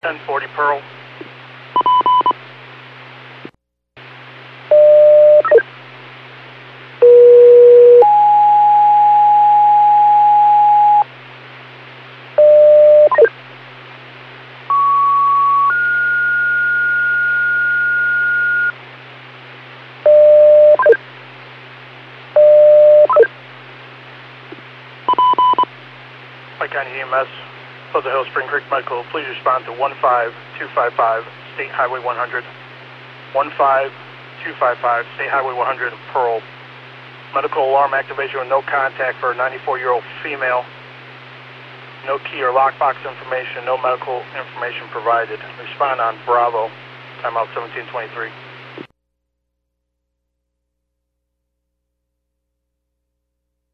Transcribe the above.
1040 Pearl. Pike County EMS, Pleasant Hill, Spring Creek Medical, please respond to 15255 State Highway 100. 15255 State Highway 100 in Pearl. Medical alarm activation with no contact for a 94-year-old female. No key or lockbox information, no medical information provided. Respond on Bravo, timeout 1723.